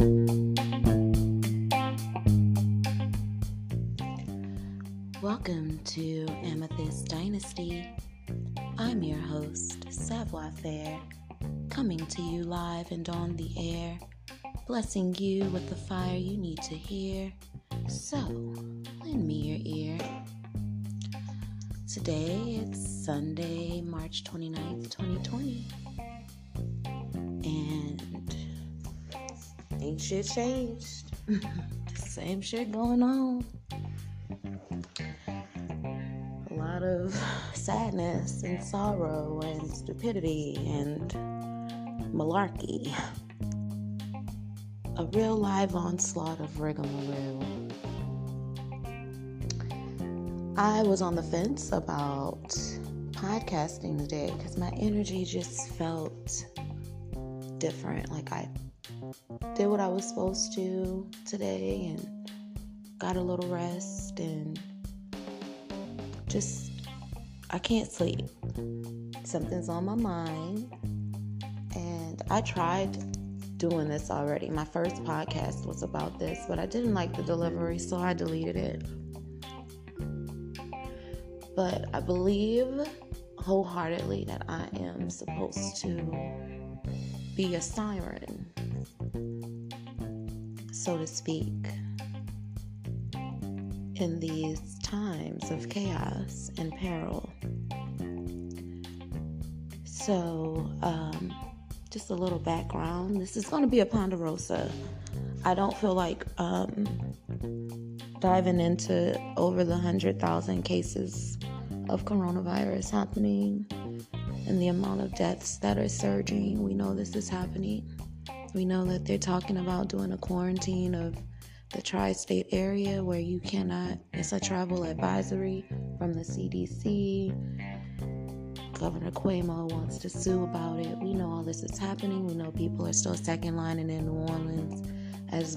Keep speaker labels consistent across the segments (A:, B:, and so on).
A: Welcome to Amethyst Dynasty. I'm your host, Savoir Faire, coming to you live and on the air, blessing you with the fire you need to hear. So, lend me your ear. Today, it's Sunday, March 29th, 2020. And ain't shit changed. Same shit going on. A lot of sadness and sorrow and stupidity and malarkey. A real live onslaught of rigmarole. I was on the fence about podcasting today because my energy just felt different. Like I did what I was supposed to today and got a little rest and I can't sleep. Something's on my mind. And I tried doing this already. My first podcast was about this, but I didn't like the delivery, so I deleted it. But I believe wholeheartedly that I am supposed to be a siren, so to speak, in these times of chaos and peril. So, just a little background. This is going to be a Ponderosa. I don't feel like diving into over the 100,000 cases of coronavirus happening and the amount of deaths that are surging. We know this is happening. We know that they're talking about doing a quarantine of the tri-state area where you cannot, it's a travel advisory from the CDC. Governor Cuomo wants to sue about it. We know all this is happening. We know people are still second lining in New Orleans as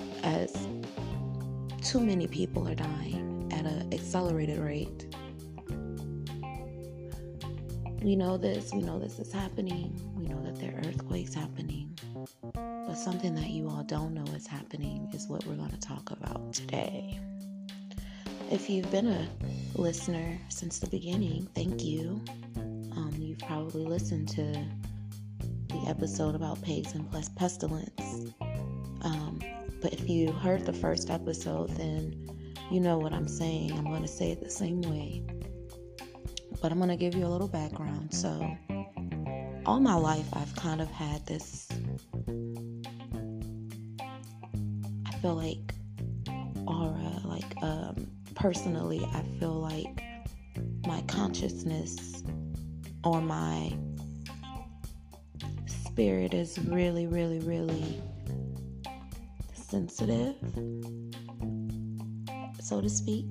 A: too many people are dying at an accelerated rate. We know this is happening. We know that there are earthquakes happening. But something that you all don't know is happening is what we're going to talk about today. If you've been a listener since the beginning, thank you. You've probably listened to the episode about plagues and pestilence. But if you heard the first episode, then you know what I'm saying. I'm going to say it the same way. But I'm going to give you a little background. So, all my life, I've kind of had this, I feel like, aura. Personally, I feel like my consciousness or my spirit is really, really, really sensitive, so to speak.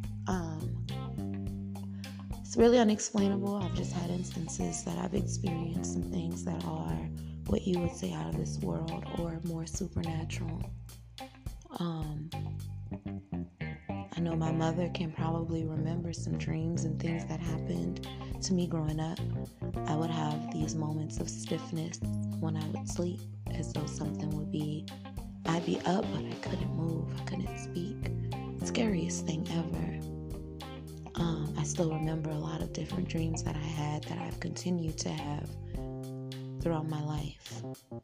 A: It's really unexplainable. I've just had instances that I've experienced some things that are what you would say out of this world or more supernatural. I know my mother can probably remember some dreams and things that happened to me growing up. I would have these moments of stiffness when I would sleep, as though I'd be up, but I couldn't move, I couldn't speak. Scariest thing ever. I still remember a lot of different dreams that I had that I've continued to have throughout my life.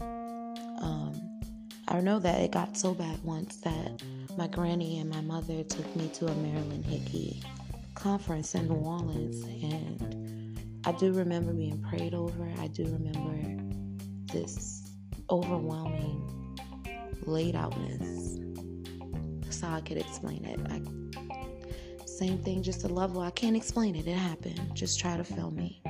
A: I know that it got so bad once that my granny and my mother took me to a Marilyn Hickey conference in New Orleans, and I do remember being prayed over. I do remember this overwhelming laid outness. That's how I could explain it. Same thing, just a level. I can't explain it. It happened. Just try to feel me.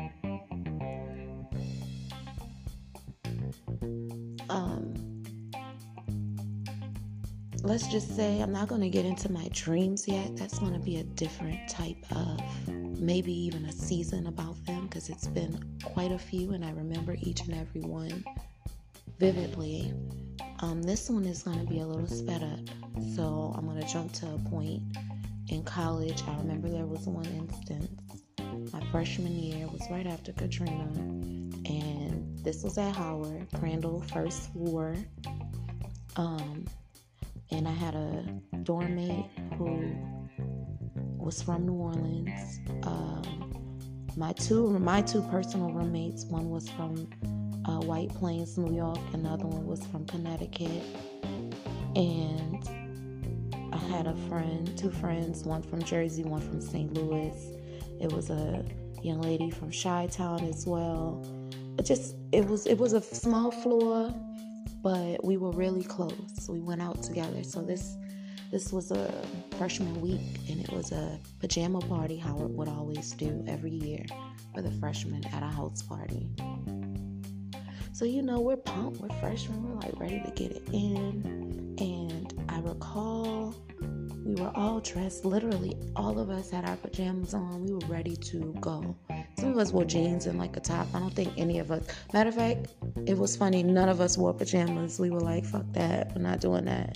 A: Let's just say I'm not going to get into my dreams yet. That's going to be a different type of, maybe even a season about them, because it's been quite a few and I remember each and every one vividly. This one is going to be a little sped up, so I'm going to jump to a point in college. I remember there was one instance. My freshman year was right after Katrina, and this was at Howard. Crandall first wore And I had a dorm mate who was from New Orleans. My two personal roommates, one was from White Plains, New York, and the other one was from Connecticut. And I had two friends, one from Jersey, one from St. Louis. It was a young lady from Chi-Town as well. It was a small floor, but we were really close. We went out together. So this was a freshman week, and it was a pajama party Howard would always do every year for the freshmen at a house party. So, we're pumped, we're freshmen, we're like ready to get it in. And I recall we were all dressed, literally all of us had our pajamas on. We were ready to go. Some of us wore jeans and like a top. I don't think any of us, matter of fact, it was funny, none of us wore pajamas. We were like, fuck that, we're not doing that.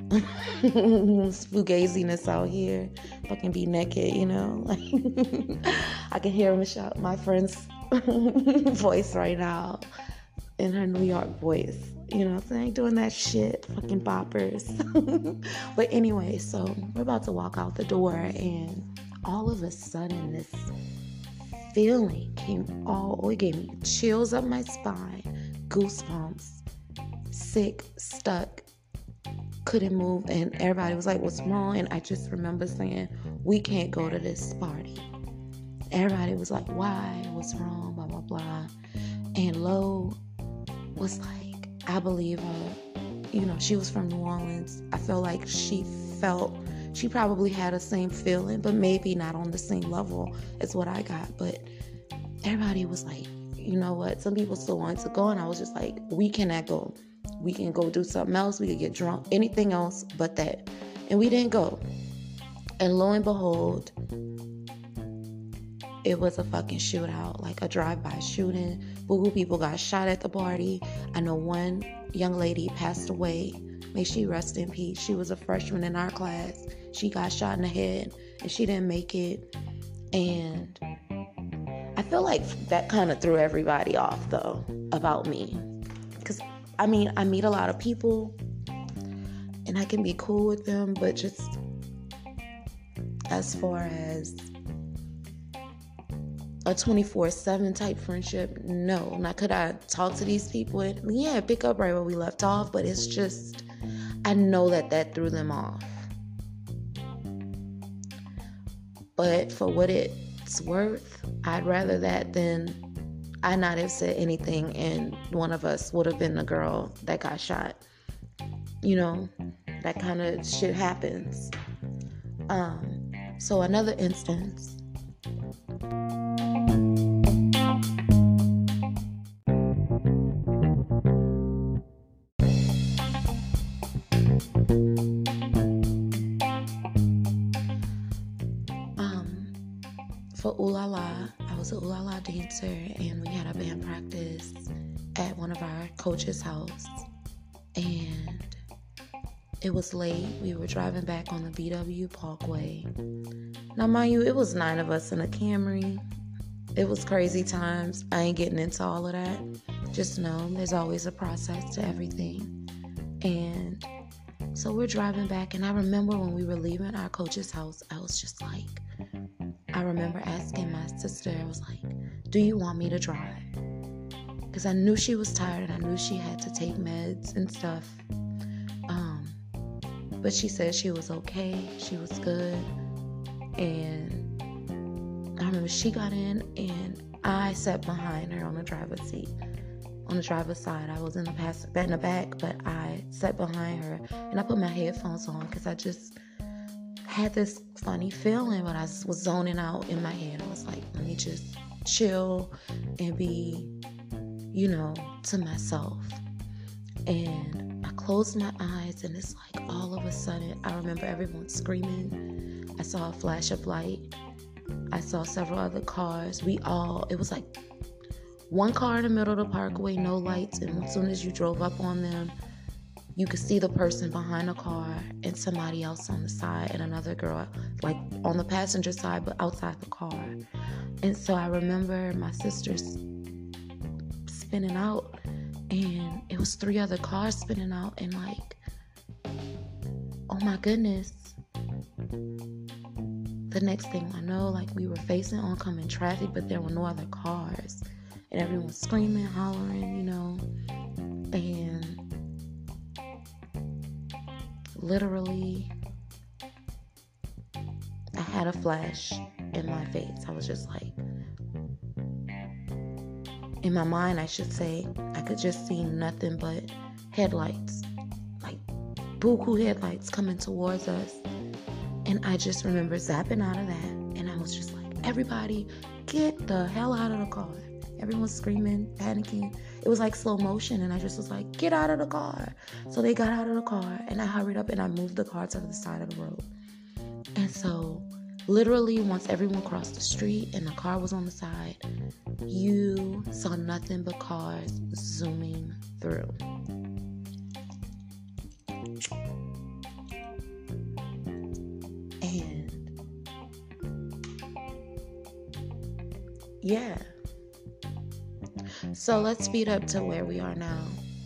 A: Fugaziness out here, fucking be naked, I can hear Michelle, my friend's voice right now, in her New York voice, so I ain't doing that shit, fucking boppers. But anyway, so we're about to walk out the door, and all of a sudden this feeling it gave me chills up my spine, goosebumps, sick, stuck, couldn't move, and everybody was like, what's wrong? And I just remember saying, we can't go to this party. Everybody was like, why? What's wrong? Blah, blah, blah. And Lo was like, I believe her. She was from New Orleans. I feel like she probably had the same feeling, but maybe not on the same level as what I got. But everybody was like, you know what? Some people still wanted to go, and I was just like, we cannot go. We can go do something else. We could get drunk, anything else but that. And we didn't go. And lo and behold, it was a fucking shootout, like a drive-by shooting. Boo people got shot at the party. I know one young lady passed away. May she rest in peace. She was a freshman in our class. She got shot in the head, and she didn't make it. And I feel like that kind of threw everybody off, though, about me. Because I meet a lot of people, and I can be cool with them, but just as far as a 24/7 type friendship, no. Now, could I talk to these people? Yeah, pick up right where we left off, but it's just, I know that threw them off. But for what it's worth, I'd rather that than I not have said anything and one of us would have been the girl that got shot. That kind of shit happens. So another instance. For Ooh La La, I was an Ooh La La dancer, and we had a band practice at one of our coach's house, and it was late. We were driving back on the BW Parkway. Now, mind you, it was 9 of us in a Camry. It was crazy times. I ain't getting into all of that. Just know there's always a process to everything. And so we're driving back, and I remember when we were leaving our coach's house, I remember asking my sister, I was like, do you want me to drive? Because I knew she was tired, and I knew she had to take meds and stuff. But she said she was okay, she was good. And I remember she got in, and I sat behind her on the driver's seat. On the driver's side, I was in the back, but I sat behind her, and I put my headphones on because I just had this funny feeling, but I was zoning out in my head. I was like, let me just chill and be, to myself. And I closed my eyes, and it's like all of a sudden, I remember everyone screaming. I saw a flash of light. I saw several other cars. It was like one car in the middle of the parkway, no lights, and as soon as you drove up on them, you could see the person behind the car and somebody else on the side, and another girl like on the passenger side but outside the car. And so I remember my sister spinning out, And it was 3 other cars spinning out, and like, oh my goodness. The next thing I know, like, we were facing oncoming traffic, but there were no other cars. And everyone was screaming, hollering, you know. And literally, I had a flash in my face. I was just like, in my mind, I should say, I could just see nothing but headlights. Like, buku headlights coming towards us. And I just remember zapping out of that. And I was just like, everybody, get the hell out of the car. Everyone's screaming, panicking. It was like slow motion. And I just was like, get out of the car. So they got out of the car. And I hurried up and I moved the car to the side of the road. And so literally once everyone crossed the street and the car was on the side, you saw nothing but cars zooming through. Yeah. So let's speed up to where we are now.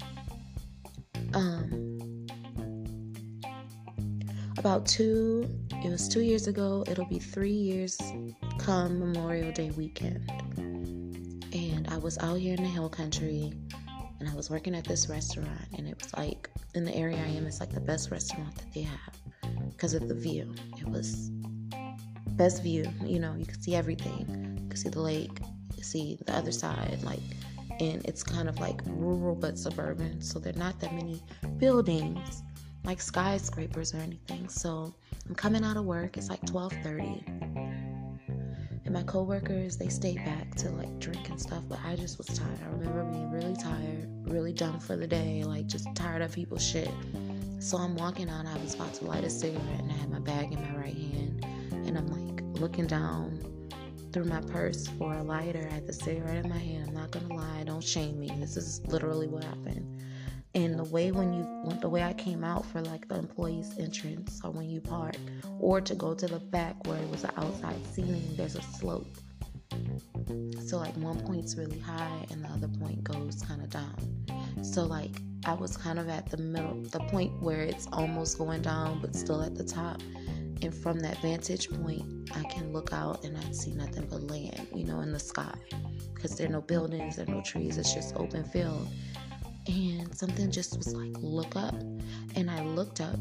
A: It was 2 years ago. It'll be 3 years come Memorial Day weekend. And I was out here in the hill country, and I was working at this restaurant, and it was like, in the area I am, it's like the best restaurant that they have because of the view. It was best view, you know, you could see everything. You could see the lake, you could see the other side, like, and it's kind of like rural but suburban, so there are not that many buildings like skyscrapers or anything. So I'm coming out of work, it's like 12:30, and my coworkers, they stayed back to like drink and stuff, but I just was tired. I remember being really tired, really done for the day, like just tired of people's shit. So I'm walking out, I was about to light a cigarette, and I had my bag in my right hand, and I'm like looking down through my purse for a lighter. I had the cigarette in my hand. I'm not gonna lie, don't shame me. This is literally what happened. And the way I came out for like the employees entrance, or when you park, or to go to the back where it was the outside seating, there's a slope. So like one point's really high and the other point goes kind of down. So like I was kind of at the middle, the point where it's almost going down but still at the top. And from that vantage point, I can look out and I see nothing but land, you know, in the sky. Because there are no buildings, there are no trees, it's just open field. And something just was like, look up. And I looked up.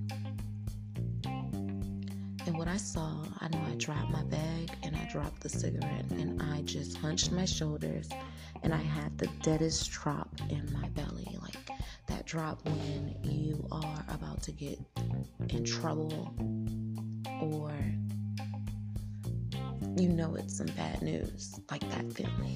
A: And what I saw, I know I dropped my bag and I dropped the cigarette. And I just hunched my shoulders. And I had the deadest drop in my belly. Like that drop when you are about to get in trouble, or you know it's some bad news, like that feeling.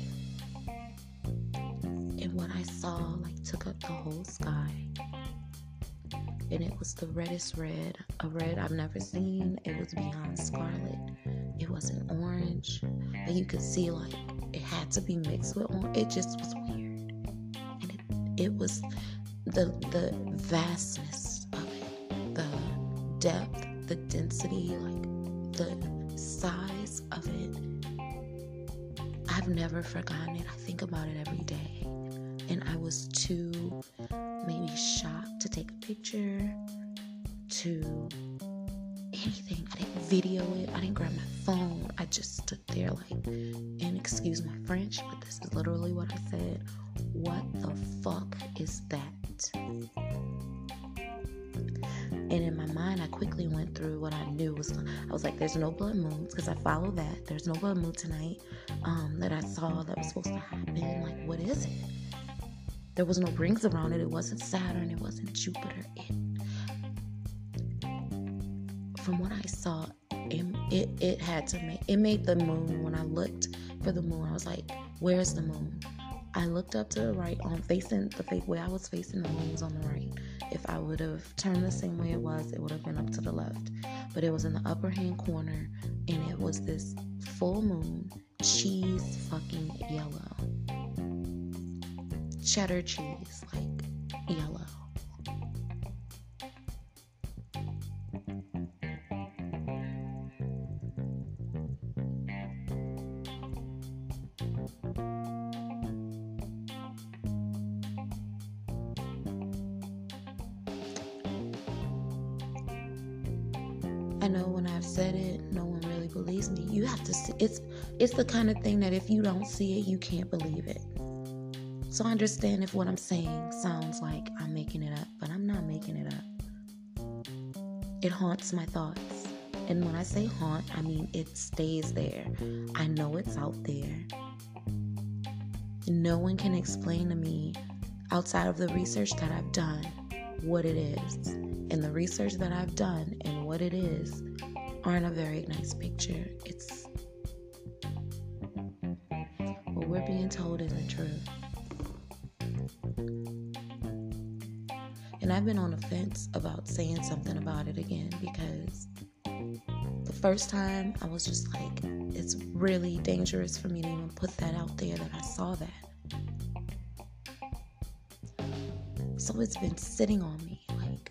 A: And what I saw like took up the whole sky, and it was the reddest red, a red I've never seen. It was beyond scarlet. It wasn't orange, but you could see like it had to be mixed with orange. It just was weird, and it was the vastness of it, the depth, the density, like the size of it. I've never forgotten it. I think about it every day. And I was too maybe shocked to take a picture, to anything. I didn't video it. I didn't grab my phone. I just stood there like, and excuse my French, but this is literally what I said. What the fuck is that? And in my mind, I quickly went through what I knew was, I was like, there's no blood moons, because I follow that. There's no blood moon tonight that I saw that was supposed to happen. Like, what is it? There was no rings around it. It wasn't Saturn. It wasn't Jupiter. From what I saw, it had to make, it made the moon. When I looked for the moon, I was like, where's the moon? I looked up to the right, on facing the way I was facing, the moon was on the right. If I would have turned the same way it would have been up to the left. But it was in the upper hand corner, and it was this full moon, cheese fucking yellow. Cheddar cheese, like yellow. I know when I've said it, no one really believes me. You have to see, it's the kind of thing that if you don't see it, you can't believe it. So I understand if what I'm saying sounds like I'm making it up, but I'm not making it up. It haunts my thoughts. And when I say haunt, I mean it stays there. I know it's out there. No one can explain to me, outside of the research that I've done, what it is. And the research that I've done and what it is aren't a very nice picture. It's what we're being told isn't true. And I've been on the fence about saying something about it again, because the first time I was just like, it's really dangerous for me to even put that out there that I saw that. So it's been sitting on me like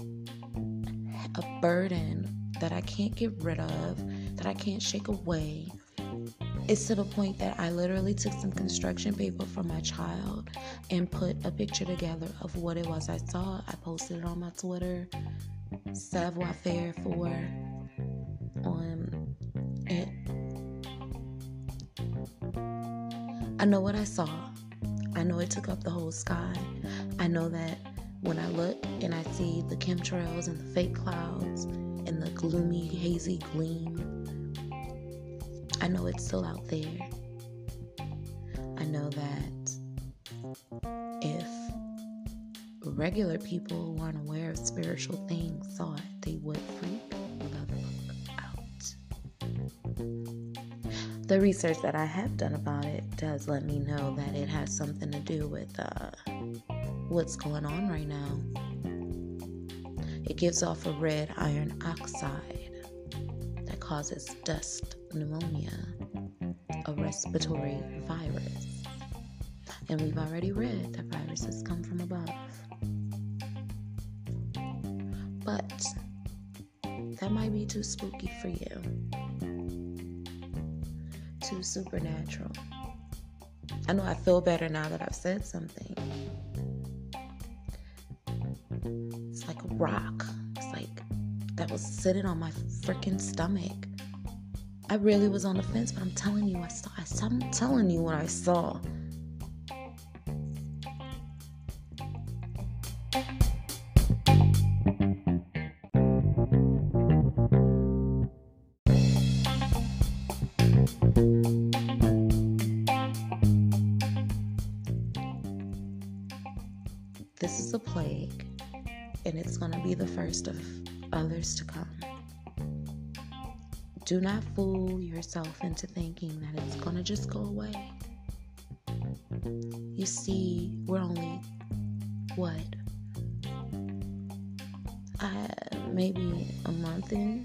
A: a burden that I can't get rid of, that I can't shake away. It's to the point that I literally took some construction paper from my child and put a picture together of what it was I saw. I posted it on my Twitter, Savoir Faire for on it. I know what I saw. I know it took up the whole sky. I know that when I look and I see the chemtrails and the fake clouds and the gloomy, hazy gleam, I know it's still out there. I know that if regular people who aren't aware of spiritual things saw it, they would freak the fuck out. The research that I have done about it does let me know that it has something to do with what's going on right now. It gives off a red iron oxide that causes dust pneumonia, a respiratory virus. And we've already read that viruses come from above. But that might be too spooky for you. Too supernatural. I know I feel better now that I've said something. It's like a rock. It's like that was sitting on my freaking stomach. I really was on the fence, but I'm telling you, I'm telling you what I saw. This is a plague, and it's going to be the first of others to come. Do not fool yourself into thinking that it's going to just go away. You see, we're only, maybe a month in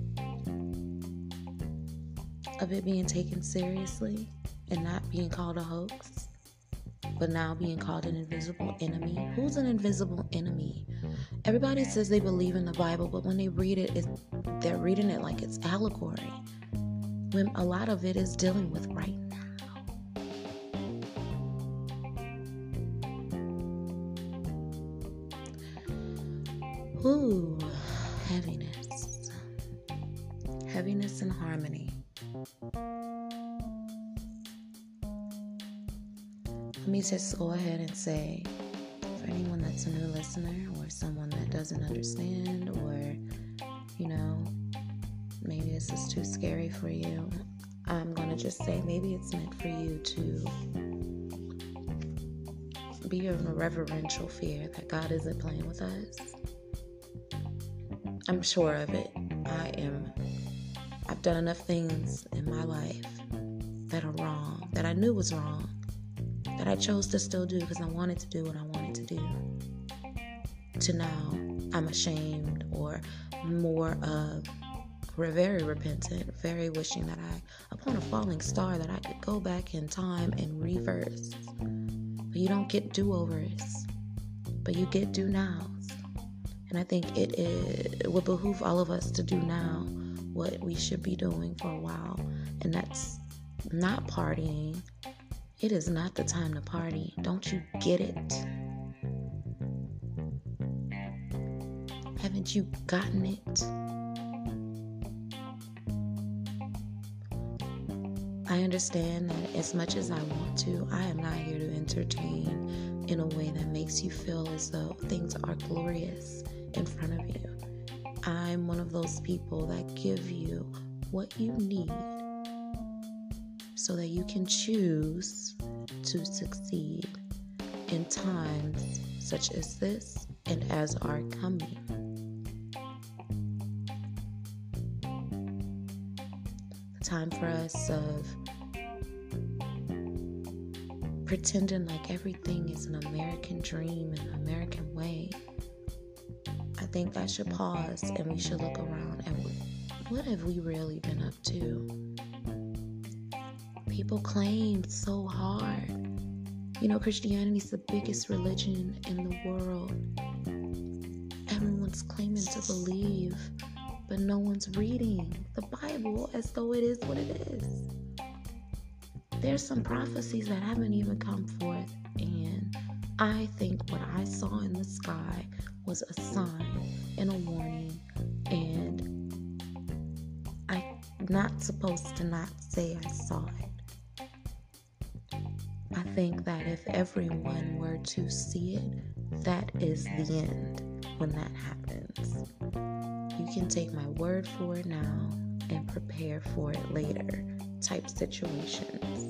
A: of it being taken seriously and not being called a hoax, but now being called an invisible enemy. Who's an invisible enemy? Everybody says they believe in the Bible, but when they read it, they're reading it like it's allegory, when a lot of it is dealing with right now. Ooh, heaviness and harmony. Let me just go ahead and say, for anyone that's a new listener or someone that doesn't understand, or, maybe this is too scary for you, I'm going to just say maybe it's meant for you to be in a reverential fear that God isn't playing with us. I'm sure of it. I've done enough things in my life that are wrong, that I knew was wrong, that I chose to still do because I wanted to do what I wanted to do, to now I'm ashamed or more of very repentant, very wishing that upon a falling star, that I could go back in time and reverse. But you don't get do-overs, but you get do-nows. And I think it would behoove all of us to do now what we should be doing for a while, and that's not partying. It is not the time to party. Don't you get it? Haven't you gotten it? I understand that as much as I want to, I am not here to entertain in a way that makes you feel as though things are glorious in front of you. I'm one of those people that give you what you need so that you can choose to succeed in times such as this and as are coming. The time for us of pretending like everything is an American dream and an American way. I think that should pause and we should look around and what have we really been up to? People claim so hard. Christianity is the biggest religion in the world. Everyone's claiming to believe, but no one's reading the Bible as though it is what it is. There's some prophecies that haven't even come forth, and I think what I saw in the sky was a sign and a warning, and I'm not supposed to not say I saw it. I think that if everyone were to see it, that is the end when that happens. You can take my word for it now and prepare for it later type situations.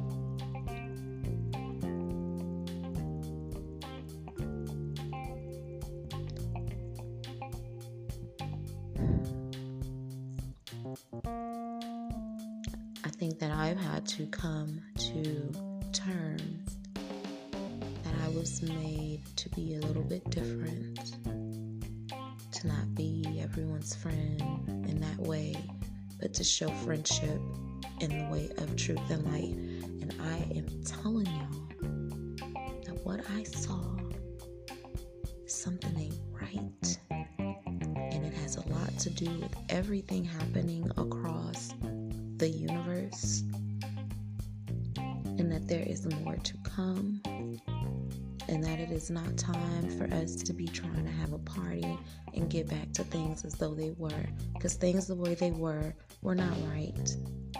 A: I think that I've had to come to terms that I was made to be a little bit different, to not be everyone's friend in that way, but to show friendship in the way of truth and light. And I am telling y'all that what I saw, something ain't right, and it has a lot to do with everything happening across the universe, and that there is more to come, and that it is not time for us to be trying to have a party and get back to things as though they were, because things the way they were not right.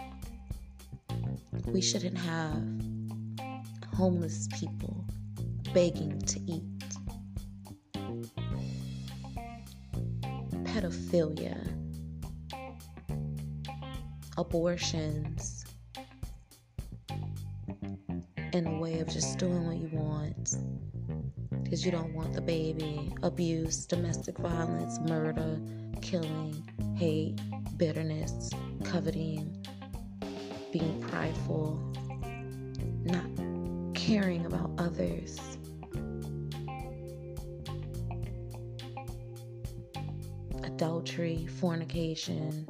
A: We shouldn't have homeless people begging to eat, pedophilia, abortions, in a way of just doing what you want because you don't want the baby. Abuse, domestic violence, murder, killing, hate, bitterness, coveting, being prideful, not caring about others. Adultery, fornication,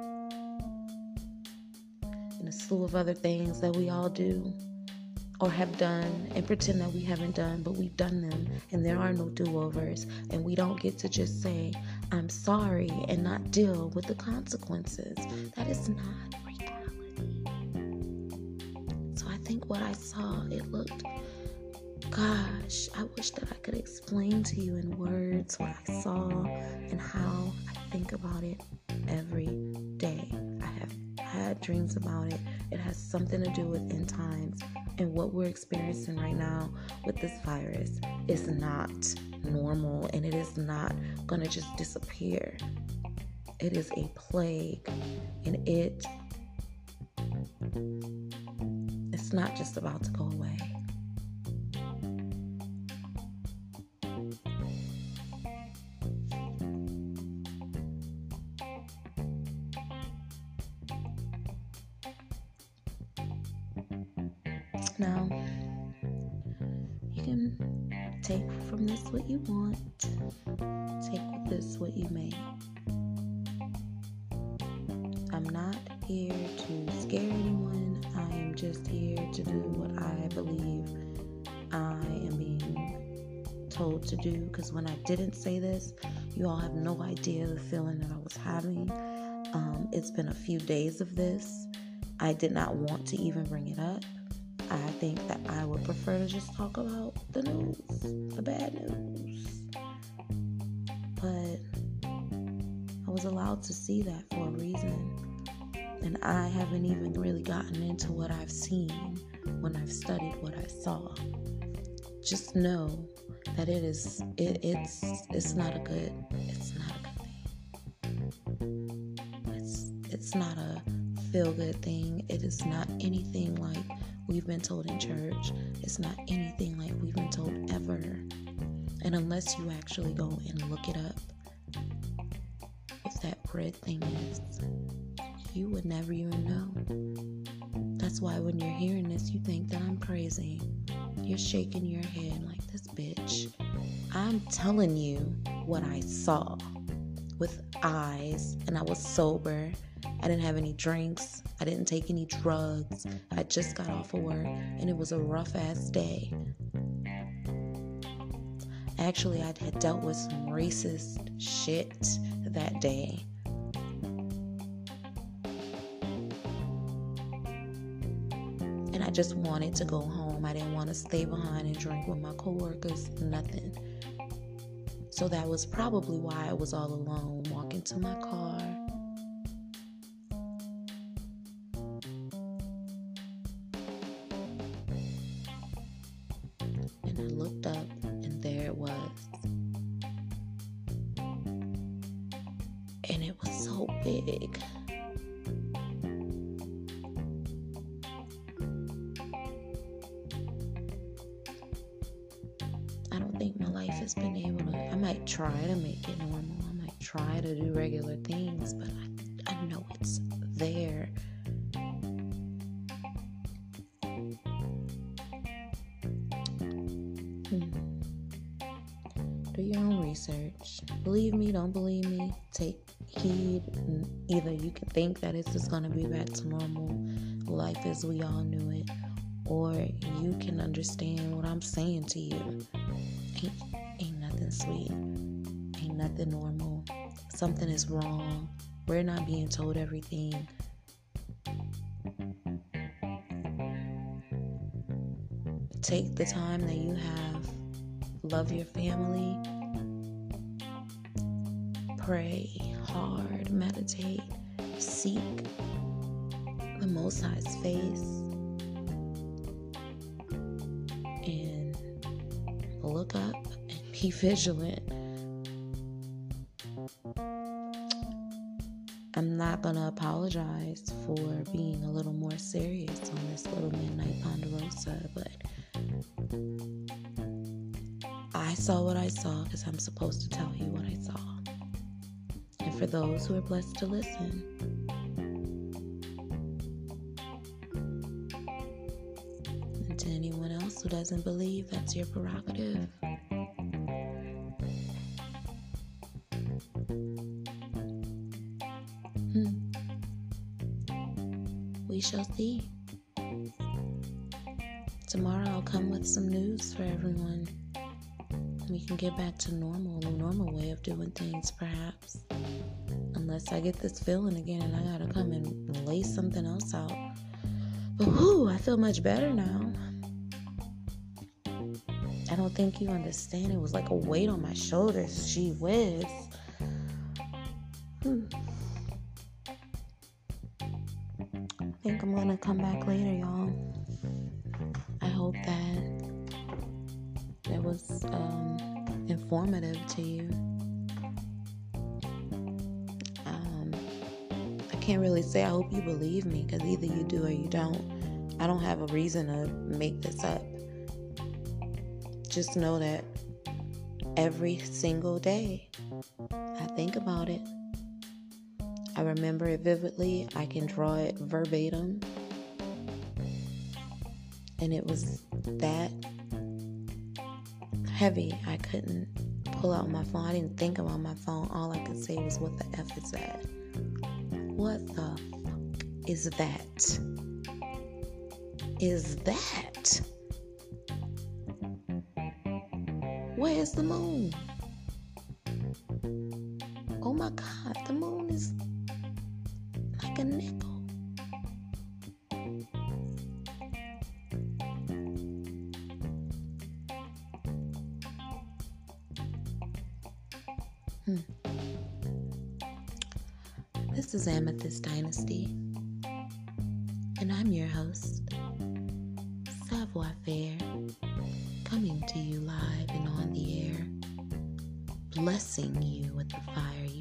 A: and a slew of other things that we all do or have done and pretend that we haven't done, but we've done them, and there are no do-overs, and we don't get to just say, I'm sorry, and not deal with the consequences. That is not reality. So I think what I saw, it looked, gosh, I wish that I could explain to you in words what I saw and how I think about it every day. I have had dreams about it. It has something to do with end times, and what we're experiencing right now with this virus is not normal, and it is not going to just disappear. It is a plague, and it's not just about to go away. Now, you can take from this what you want, take with this what you may. I'm not here to scare anyone. I am just here to do what I believe I am being told to do, because when I didn't say this, you all have no idea the feeling that I was having. It's been a few days of this. I did not want to even bring it up. I think that I would prefer to just talk about the news, the bad news. But I was allowed to see that for a reason. And I haven't even really gotten into what I've seen when I've studied what I saw. Just know that it's not a good thing. It's not a feel-good thing. It is not anything like we've been told in church. It's not anything like we've been told ever. And unless you actually go and look it up, what that red thing is, you would never even know. That's why when you're hearing this, you think that I'm crazy. You're shaking your head like, this bitch. I'm telling you what I saw with eyes, and I was sober. I didn't have any drinks. I didn't take any drugs. I just got off of work, and it was a rough-ass day. Actually, I had dealt with some racist shit that day. And I just wanted to go home. I didn't want to stay behind and drink with my coworkers, nothing. So that was probably why I was all alone, walking to my car. And I looked up, and there it was. And it was so big. I don't think my life has been able to. I might try to make it normal. I might try to do regular things, but I know it's there. Do your own research. Believe me, don't believe me. Take heed. Either you can think that it's just going to be back to normal life as we all knew it, or you can understand what I'm saying to you. Ain't nothing sweet. Ain't nothing normal. Something is wrong. We're not being told everything. Take the time that you have. Love your family. Pray hard. Meditate. Seek the Most High's face. And look up and be vigilant. I'm not going to apologize for being a little more serious on this little Midnight Ponderosa, but I saw what I saw because I'm supposed to tell you what I saw. And for those who are blessed to listen, and to anyone else who doesn't believe, that's your prerogative. We shall see. Tomorrow I'll come with some news for everyone. We can get back to normal, a normal way of doing things, perhaps. Unless I get this feeling again and I gotta come and lay something else out. But I feel much better now. I don't think you understand. It was like a weight on my shoulders. Gee whiz. I think I'm gonna come back later, y'all. I hope that was informative to you. I can't really say I hope you believe me, because either you do or you don't. I don't have a reason to make this up. Just know that every single day I think about it. I remember it vividly. I can draw it verbatim. And it was that heavy. I couldn't pull out my phone. I didn't think about my phone. All I could say was, what the F is that? What the fuck is that? Is that? Where's the moon? Oh my God, the moon is like a nickel. This is Amethyst Dynasty. I'm your host, Savoir Faire, coming to you live and on the air, blessing you with the fire